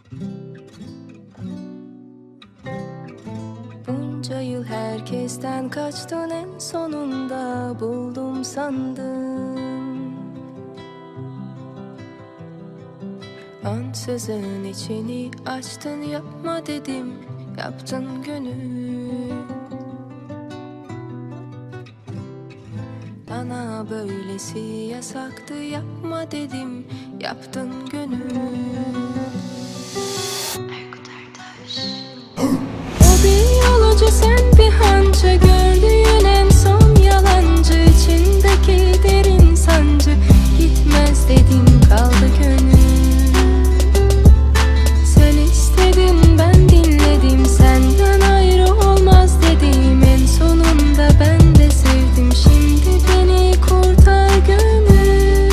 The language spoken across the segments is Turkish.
Bunca yıl herkesten kaçtın, en sonunda buldum sandım. Ansızın içini açtın, yapma dedim, yaptın gönül. Bana böylesi yasaktı, yapma dedim, yaptın gönül. O bir yolcu, sen bir hancı, gördüğün en son yalancı. İçindeki derin sancı, gitmez dedim, kaldı gönül. Sen istedin, ben dinledim, senden ayrı olmaz dedim. En sonunda ben de sevdim, şimdi beni kurtar gönül.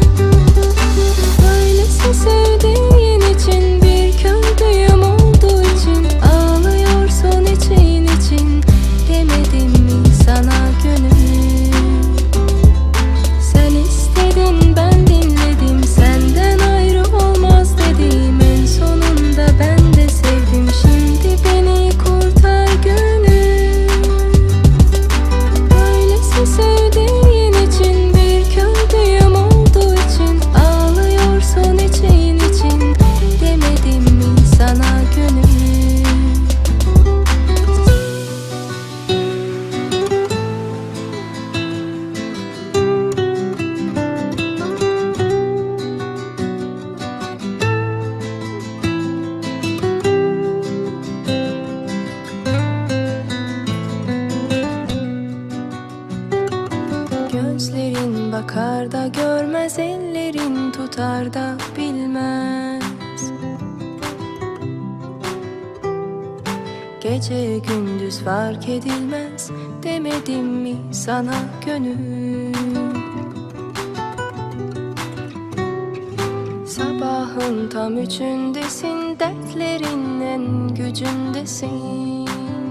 Böylesi sevdiğin için bir kördüğüm olduğu için ağlıyorsun için için, demedim mi sana gönül? Sen istedin, ben dinledim, senden ayrı olmaz dedim. En sonunda ben de sevdim, şimdi beni kurtar gönül. Böylesi sevdiğin için bir kördüğüm olduğu için ağlıyorsun için için, demedim mi sana gönül? Gözlerin bakar da görmez, ellerin tutar da bilmez. Gece gündüz fark edilmez, demedim mi sana gönül? Sabahın tam üçündesin, dertlerin en gücündesin.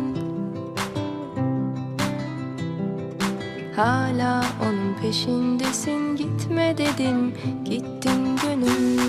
Hala onun peşindesin, gitme dedim, gittin gönül.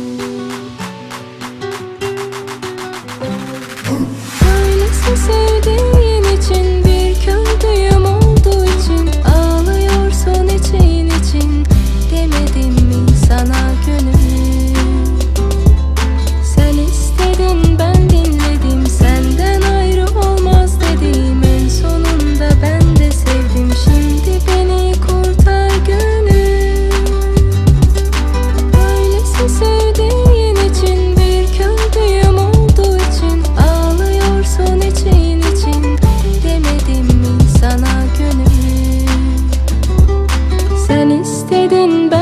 Böylesi sevdiğin için bir kördüğüm olduğu için ağlıyorsun için için, demedim mi sana gönül? Sen istedin, ben dinledim, senden ayrı olmaz dedim. En sonunda ben de sevdim, şimdi beni kurtar gönül. Böylesi sevdiğin için bir kördüğüm olduğu için ağlıyorsun için için, demedim mi sana gönül? Sen istedin, ben